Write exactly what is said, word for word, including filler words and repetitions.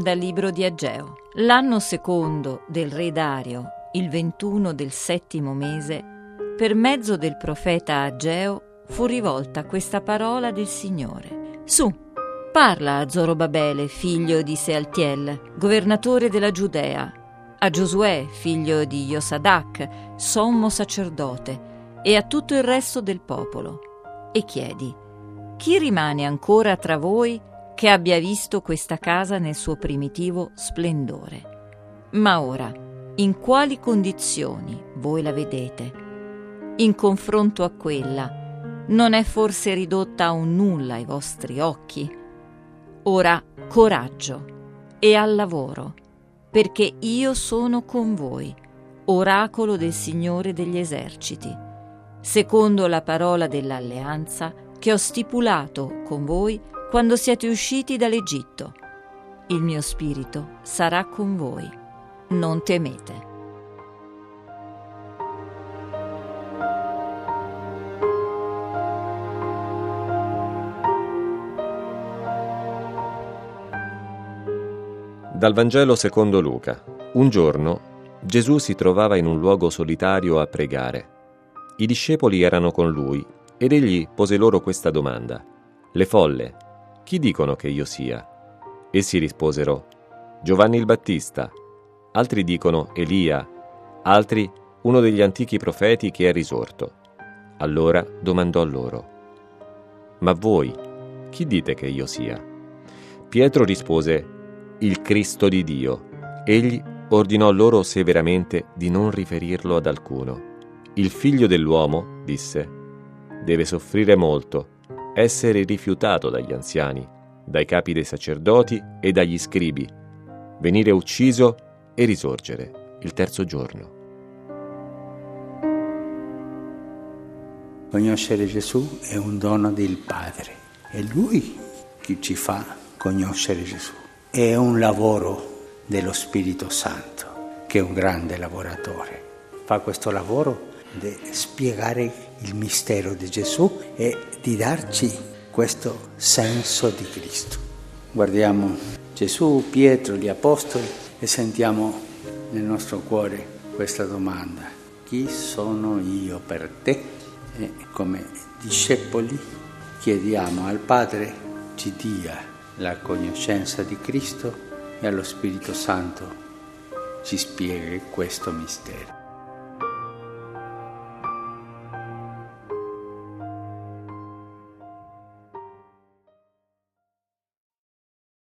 Dal libro di Ageo. L'anno secondo del re Dario, il ventuno del settimo mese, per mezzo del profeta Ageo fu rivolta questa parola del Signore. Su, parla a Zorobabele, figlio di Sealtiel, governatore della Giudea, a Giosuè, figlio di Josadac, sommo sacerdote, e a tutto il resto del popolo, e chiedi: chi rimane ancora tra voi che abbia visto questa casa nel suo primitivo splendore? Ma ora, in quali condizioni voi la vedete? In confronto a quella, non è forse ridotta a un nulla ai vostri occhi? Ora coraggio e al lavoro, perché io sono con voi, oracolo del Signore degli eserciti, secondo la parola dell'alleanza che ho stipulato con voi quando siete usciti dall'Egitto. Il mio spirito sarà con voi. Non temete. Dal Vangelo secondo Luca. Un giorno Gesù si trovava in un luogo solitario a pregare. I discepoli erano con lui ed egli pose loro questa domanda: le folle, chi dicono che io sia? Essi risposero: Giovanni il Battista, altri dicono Elia, altri uno degli antichi profeti che è risorto. Allora domandò loro: ma voi, chi dite che io sia? Pietro rispose: il Cristo di Dio. Egli ordinò loro severamente di non riferirlo ad alcuno. Il figlio dell'uomo, disse, deve soffrire molto, essere rifiutato dagli anziani, dai capi dei sacerdoti e dagli scribi, venire ucciso e risorgere il terzo giorno. Conoscere Gesù è un dono del Padre, è Lui che ci fa conoscere Gesù. È un lavoro dello Spirito Santo, che è un grande lavoratore. Fa questo lavoro di spiegare il mistero di Gesù e di darci questo senso di Cristo. Guardiamo Gesù, Pietro, gli Apostoli e sentiamo nel nostro cuore questa domanda: chi sono io per te? E come discepoli chiediamo al Padre ci dia la conoscenza di Cristo e allo Spirito Santo ci spieghi questo mistero.